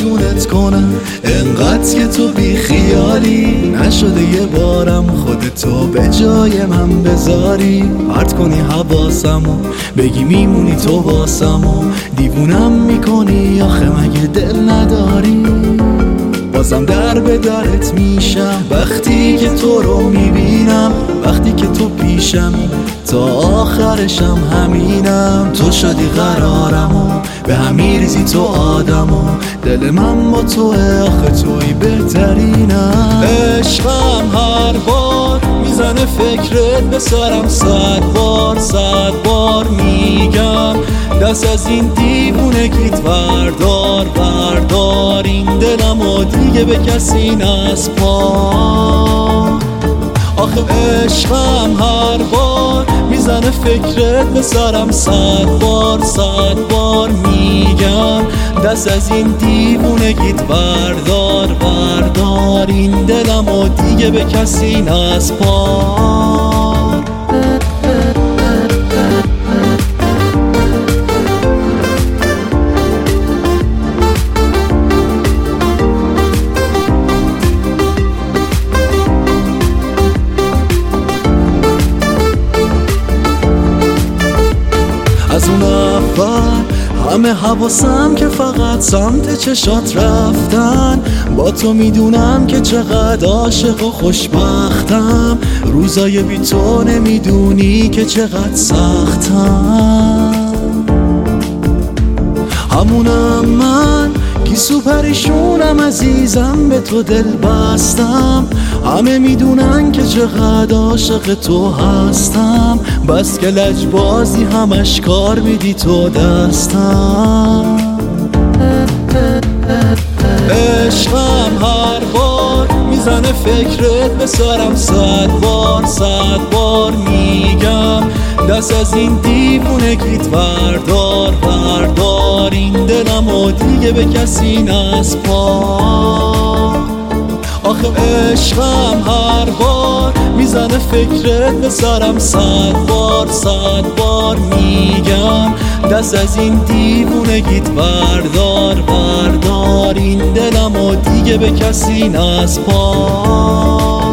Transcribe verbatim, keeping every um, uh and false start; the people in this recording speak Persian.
آرومشونت کنم، انقدر که تو بی خیالی نشده یه بارم خودتو به جای من بذاری. پرت کنی حواسمو بگی میمونی تو واسمو، دیوونم میکنی آخه مگه دل نداری؟ بازم در به درت میشم وقتی که تو رو میبینم، وقتی که تو پیشمی تا آخرشم همینم. تو شدی قرارمو به همی ریزی تو آدمو، دل من با توه آخه توی بهترینم. عشقم هر بار میزنه فکرت به سرم، صد بار صد بار میگم دست از این دیوونگیت بردار بردار. این دلم و دیگه به کسی نسپار. آخه عشقم هر بار میزنه فکرت به سرم، صد بار صد بار میگم دست از این دیوونگیت بردار بردار. این دلم و دیگه به کسی نسپار. از اون اول همه حواسم که فقط سمت چشات رفتن، با تو میدونم که چقدر عاشق و خوشبختم. روزای بی تو نمیدونی که چقدر سختم. همونم من گیسو پریشونم عزیزم، به تو دل بستم. همه میدونن که چقدر عاشق تو هستم، بس که لجبازی همش کار میدی تو دستم. عشقم هر بار میزنه فکرت به سرم، صد بار صد بار میگم دست از این دیوونگیت بردار بردار. این دلم و دیگه به کسی نسپار. آخه عشقم هر بار میزنه فکرت به سرم، صد بار صد بار میگم دست از این دیوونگیت بردار بردار. این دلم و دیگه به کسی نسپار.